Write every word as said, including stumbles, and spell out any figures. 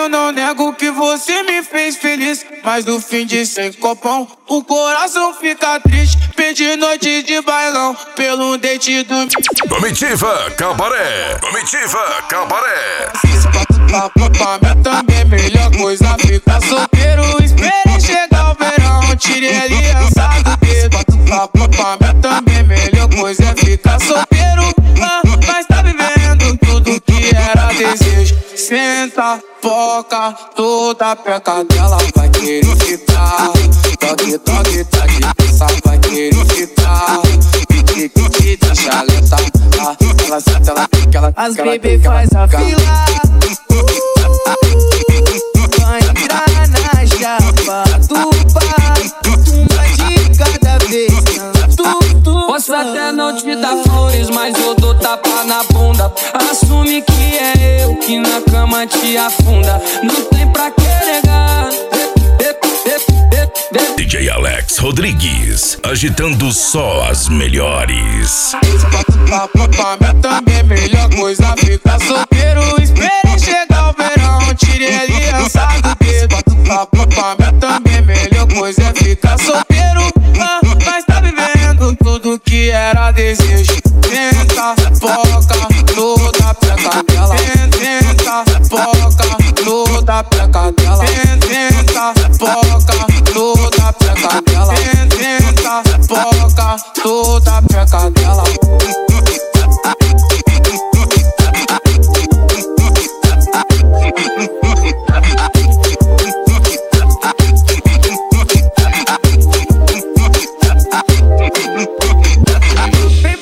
eu não nego que você me fez feliz, mas no fim de sem copão o coração fica triste. Perdi noite de bailão pelo dente do Comitiva Cabaré, Comitiva Cabaré. Pra, pra, pra mim também melhor coisa ficar solteiro. Esperei chegar o verão, tirei a aliança do dedo. Pra, pra, pra mim também melhor coisa é ficar solteiro, ah, mas tá vivendo tudo que era desejo. Senta, foca, toda peca dela vai querer ficar. Toque, toque, tá de pensar, vai querer ficar. Pique, pique, deixa lenta, ah, ela senta, ela pique, ela as bebê faz a fila, vai entrar na chapa do pai, uma de cada vez. Posso até não te dar flores, mas eu dou tapa na bunda. Assume que é eu que na cama te afunda. Não tem pra que negar. D J Alex Rodrigues, agitando só as melhores. Pra, pra, pra mim também melhor coisa ficar solteiro. Esperei chegar o verão, tirei a aliança do dedo. Pra, pra, pra mim também melhor coisa é ficar solteiro, ah, mas tá vivendo tudo que era desejo. Tenta, foca, toda a peca dela. Tenta, foca, toda a peca dela.